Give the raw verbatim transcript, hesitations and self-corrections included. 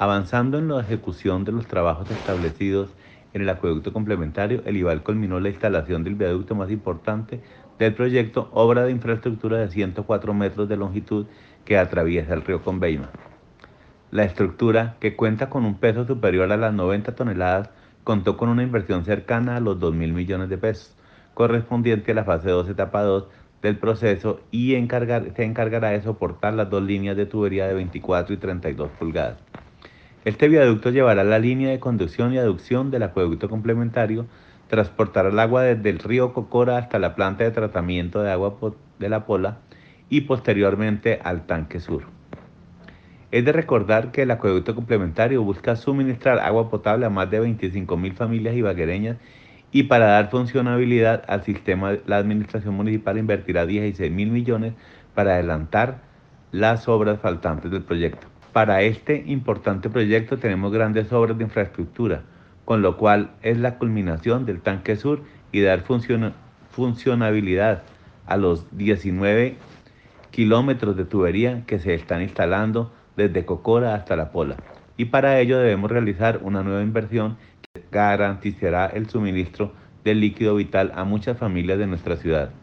Avanzando en la ejecución de los trabajos establecidos en el acueducto complementario, el IVAL culminó la instalación del viaducto más importante del proyecto, obra de infraestructura de ciento cuatro metros de longitud que atraviesa el río Conveima. La estructura, que cuenta con un peso superior a las noventa toneladas, contó con una inversión cercana a los dos mil millones de pesos, correspondiente a la fase dos, etapa dos del proceso, y encargar, se encargará de soportar las dos líneas de tubería de veinticuatro y treinta y dos pulgadas. Este viaducto llevará la línea de conducción y aducción del acueducto complementario, transportará el agua desde el río Cocora hasta la planta de tratamiento de agua de la Pola y posteriormente al tanque sur. Es de recordar que el acueducto complementario busca suministrar agua potable a más de veinticinco mil familias ibaguereñas, y para dar funcionabilidad al sistema, la administración municipal invertirá dieciséis mil millones para adelantar las obras faltantes del proyecto. Para este importante proyecto tenemos grandes obras de infraestructura, con lo cual es la culminación del tanque sur y dar funciona, funcionabilidad a los diecinueve kilómetros de tubería que se están instalando desde Cocora hasta La Pola. Y para ello debemos realizar una nueva inversión que garantizará el suministro del líquido vital a muchas familias de nuestra ciudad.